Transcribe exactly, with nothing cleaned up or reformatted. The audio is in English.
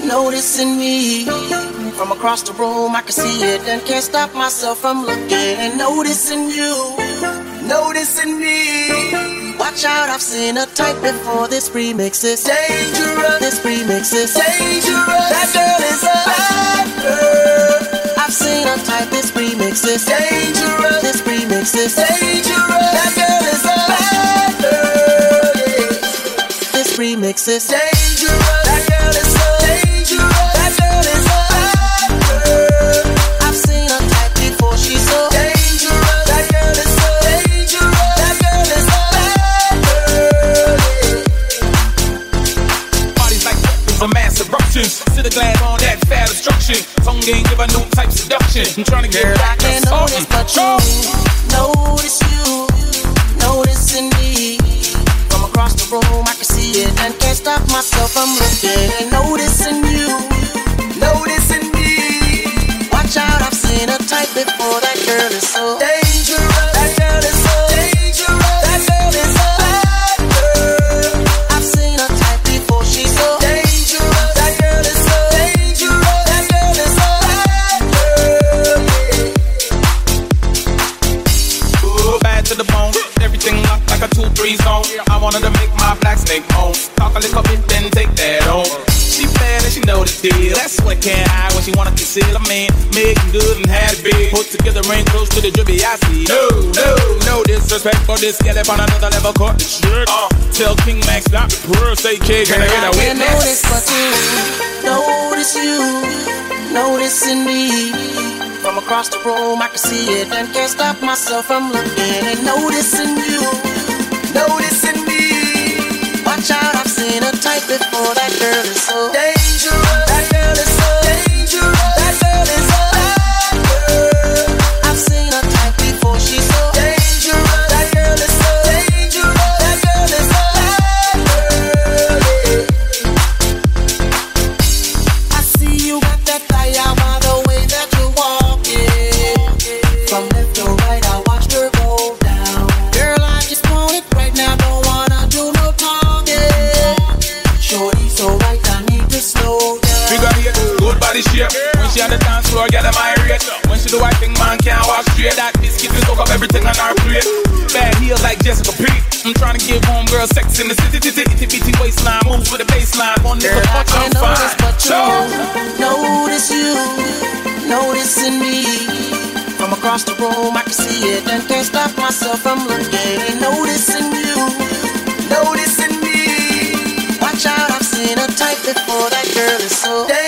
noticing me. From across the room I can see it and can't stop myself from looking and noticing you, noticing me. Watch out, I've seen a type before. This remix is dangerous. This remix is dangerous. That girl is a bad girl. I've seen a type. This remix is dangerous. This remix is dangerous. That girl is a bad girl. Yeah. This remix is dangerous. That girl is so dangerous. That girl is a bad girl. I've seen a type before. She's so dangerous. That girl is so dangerous. That girl is a bad girl. Yeah. Bodies like weapons of mass eruptions. Sit a glad on that fat obstruction. Tongue game give a new type seduction. I'm trying to get Girl, back I can't to notice but you. Notice you, noticing me. From across the room I can see it and can't stop myself from looking and noticing you, noticing me. Watch out, I've seen a type before. That girl is so dangerous. That girl is so dangerous. That girl is a bad girl. I've seen a type before. She's so dangerous. That girl is so dangerous. That girl is a bad girl. Yeah. Ooh, bad to the bone. Everything locked like a two three zone. I wanted to make my black snake moan. Talk a little bit, then take that on. She bad and she know the deal. That's what can't hide when she wanna conceal. I mean, making good and had it big. Put together, ring close to the drippy I see. No, no, no disrespect for this girl up on another level. Caught the shirt. Uh, tell King Max not the pearl. Say K, can I get a witness? Notice but you, notice you, noticing me. From across the room I can see it and can't stop myself from looking and noticing you, noticing me. Watch out, I've seen a type before. That girl is so dangerous. That girl is so dangerous. That girl is a bad girl. I've seen a type before. She's so dangerous. That girl is so dangerous. That girl is a bad girl. Yeah. I see you got that fire by the way that you walk it. From left to right, I watched her go down. Girl, I just want it right now. Don't wanna do no talking. Shorty so right, I need to slow down. Figure here, good body shape. When she on the dance floor, get them irate. When she do I think man can't walk straight. That biscuit will soak up everything on our plate. Bad heels like Jessica Peet. I'm trying to give home girl sex in the city. Itty itty bitty waistline moves with the baseline. One nigga touch, I'm fine. But you, notice you, noticing me. From across the room I can see it and can't stop myself from looking and noticing you, noticing me. Watch out, I've seen a type before. That girl is so